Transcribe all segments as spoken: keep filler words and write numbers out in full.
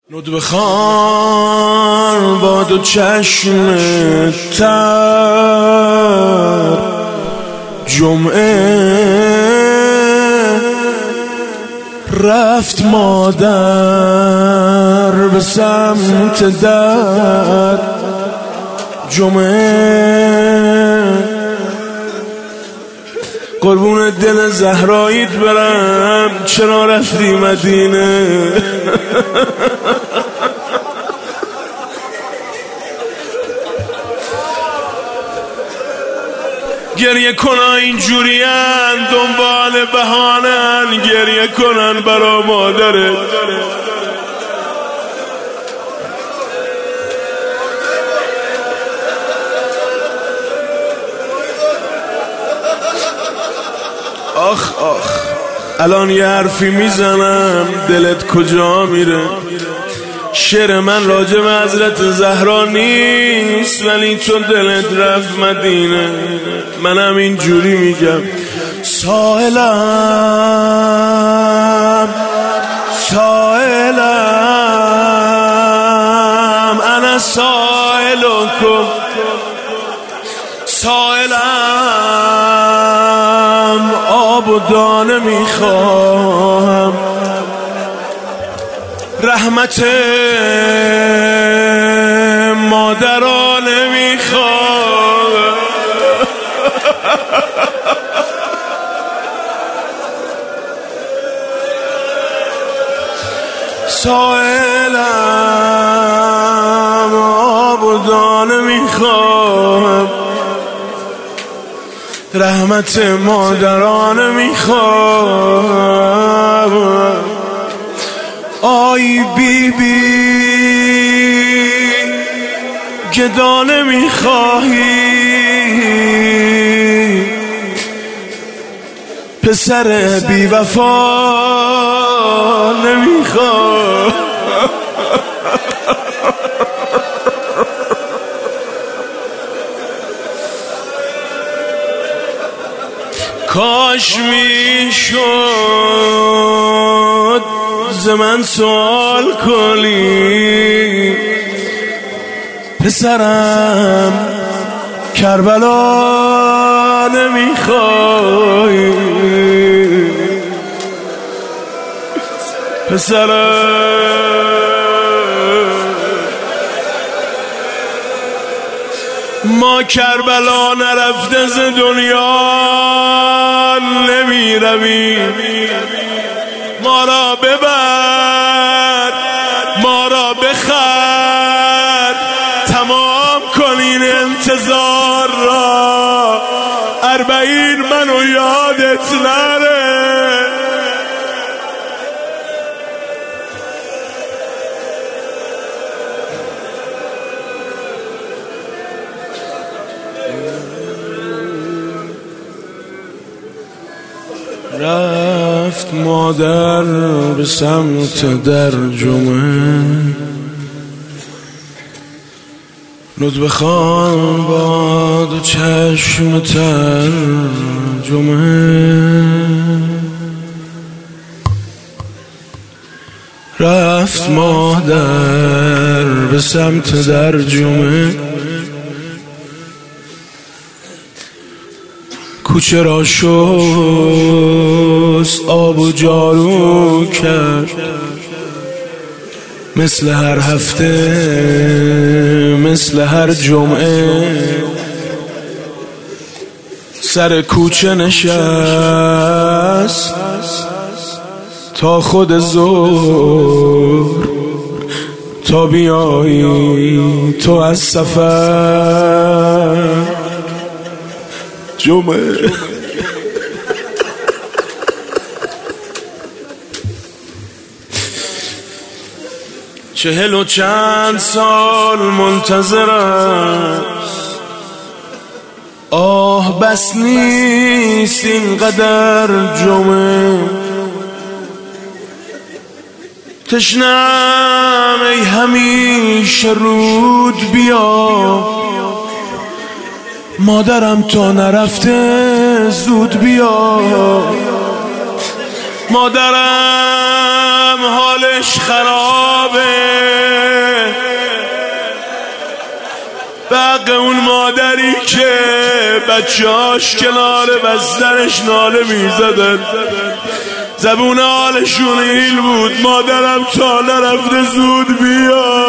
ندبه خان با دو چشم تر جمعه رفت مادر به سمت در جمعه قربون دل زهراییت برم چرا رفتی مدینه گریه کنن اینجورین دنبال بهانن گریه کنن برا مادرت آخ آخ الان یه حرفی میزنم دلت کجا میره شعر من راجع به حضرت زهرا نیست ولی چون دلت رفت مدینه منم اینجوری میگم سائلم سائلم انا سائلکم سائلم آب و دانه میخواهم رحمت مادرانه میخوام سائلم آب و دانه میخوام رحمت مادرانه میخوام آی بی بی گدانه میخواهی پسر بی وفا نمیخواه کاش میشد ز من سوال کنی پسرم کربلا نمیخوای پسرم ما کربلا نرفته ز دنیا نمیرویم ما را ببر ما را بخر تمام کنین انتظار را اربعین منو یادت نره رفت مادر به سمت در جمعه ندبه خان با دو چشم تر جمعه رفت مادر به سمت در جمعه کوچه را شست آب و جارو کرد مثل هر هفته مثل هر جمعه سر کوچه نشست تا خود ظهر تا بیایی تو از سفر جمعه چهل و چند سال منتظر است آه بس نیست اینقدر جمعه تشنم ای همیشه رود بیا مادرم تا نرفته زود بیا مادرم حالش خرابه به حق اون مادری که بچه‌هاش کنار بسترش ناله میزدن، زبون حالشون ایل بود مادرم تا نرفته زود بیا.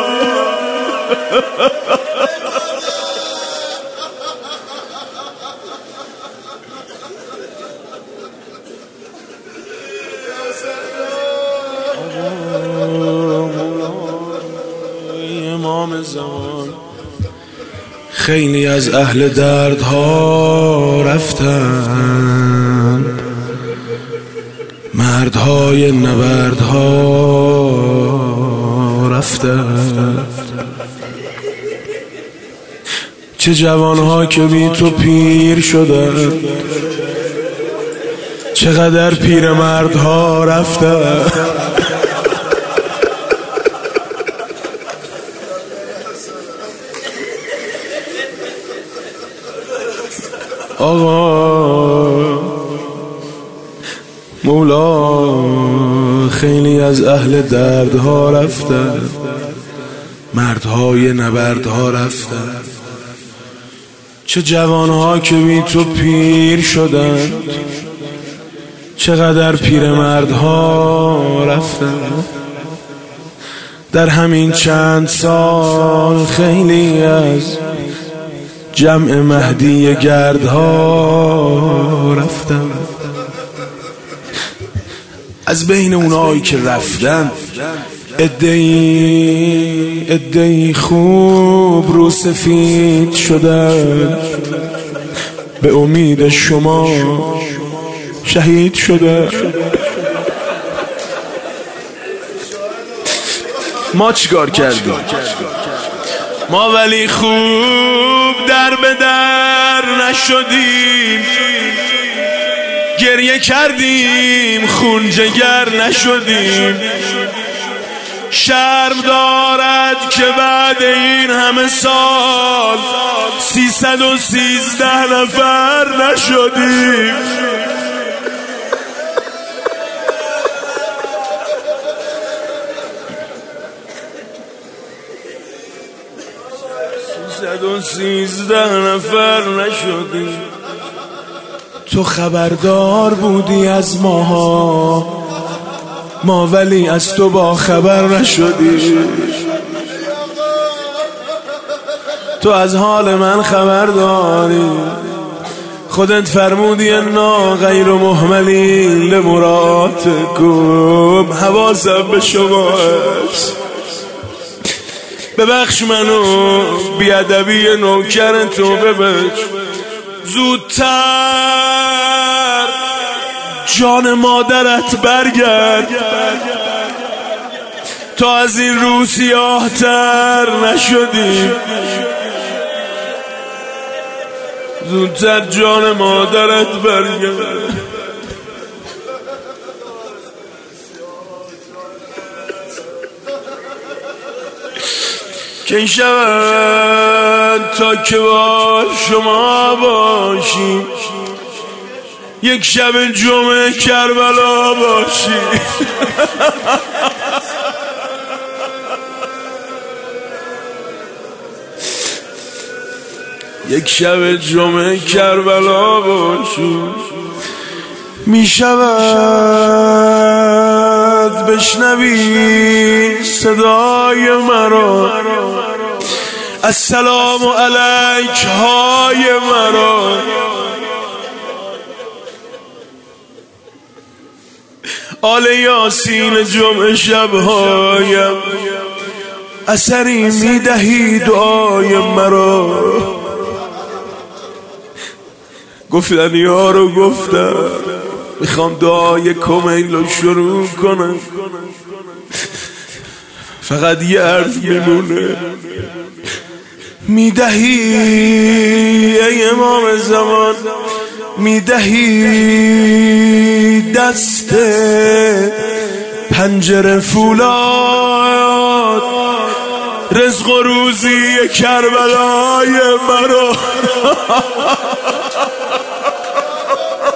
امام زمان خیلی از اهل دردها رفتن، مردهای نبردها رفتن، چه جوانها که بی تو پیر شدن، چقدر پیر مردها رفتن. آقا مولا خیلی از اهل دردها رفتن، مردهای نبردها رفتن، چه جوانها که بی تو پیر شدن، چقدر پیر مردها رفتن. در همین چند سال خیلی از جمع مهدی گردها رفتم. از بین اونایی که رفتن عده‌ای عده‌ای خوب رو سفید شدن، به امید شما شهید شدن. ما چیکار کردیم؟ ما ولی خوب در به در نشدیم، گریه کردیم خون جگر نشدیم. شرم دارد که بعد این همه سال سیصد و سیزده نفر نشدیم. سیصد و سیزده نفر نشدیم. تو خبردار بودی از ماها، ما ولی از تو با خبر نشدیم. تو از حال من خبر داری، خودت فرمودی انا غیر مهملین لمراتکم، حواسم به شما است. ببخش منو بیادبی نوکر تو، ببخش. زودتر جان مادرت برگرد تا از این رو سیاه تر نشدی. زودتر جان مادرت برگرد. که شود تا که با شما باشی، یک شب جمعه کربلا باشی. یک شب جمعه کربلا باشی. می شود بشنوی صدای مرا، السلام علیک های مرا. آل یاسین جمعه شبهایم، اثری می دهی دعای مرا. گفتن یارو گفتم میخوام دعای کمیل رو شروع کنم، فقط یه عرض میمونه. میدهی ای امام زمان، میدهی دست پنجره فولاد، رزق و روزی کربلای مرا.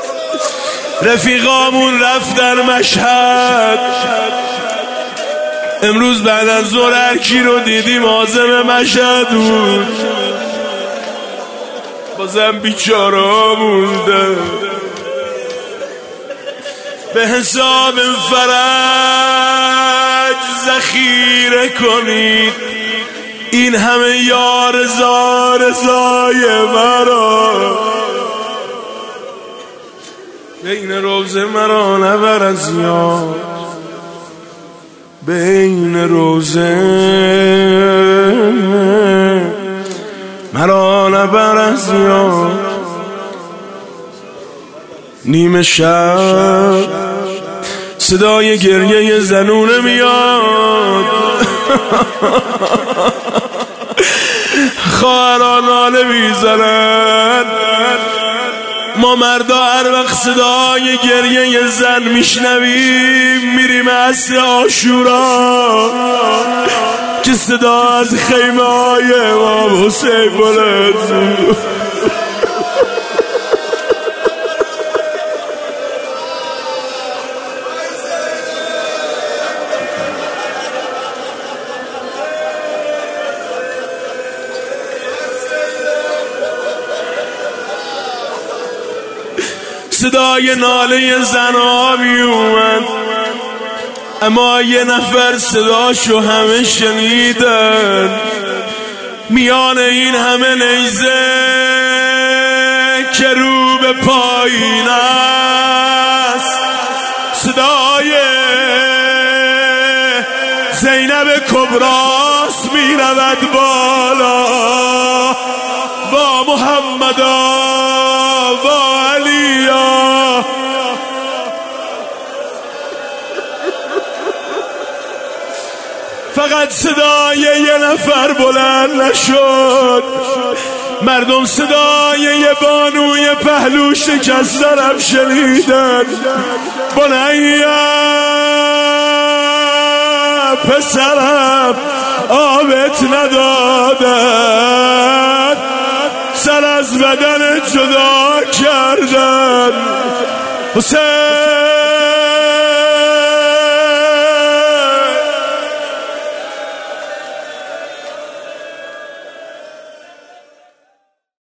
رفیقامون رفتن مشهد، امروز بعد از ظهر هر کی رو دیدیم عازم مشهد بود، بازم بیچاره مونده. به حساب فرج ذخیره کنید این همه یار زار زای مرا، بین روزه مرا نبر از یاد، بین روزه مرا نبر از یاد. نیمه شب صدای گریه زنونه میاد، خواهران ناله میزنن، ما مردا هر وقت صدای گریه زن میشنویم میریم عصر عاشورا که صدا از خیمه های امام حسین بلند. صدای ناله زنها می اومد، اما یه نفر صداشو همه شنیدن. میان این همه نیزه که رو به پایین است، صدای زینب کبراست می رود بالا. با محمدا و علیا، فقط صدای یه نفر بلند نشد، مردم صدای یه بانوی پهلو شکسترم شنیدن. بنیا پسرم آبت ندادن، سر از بدن جدا کردن. حسین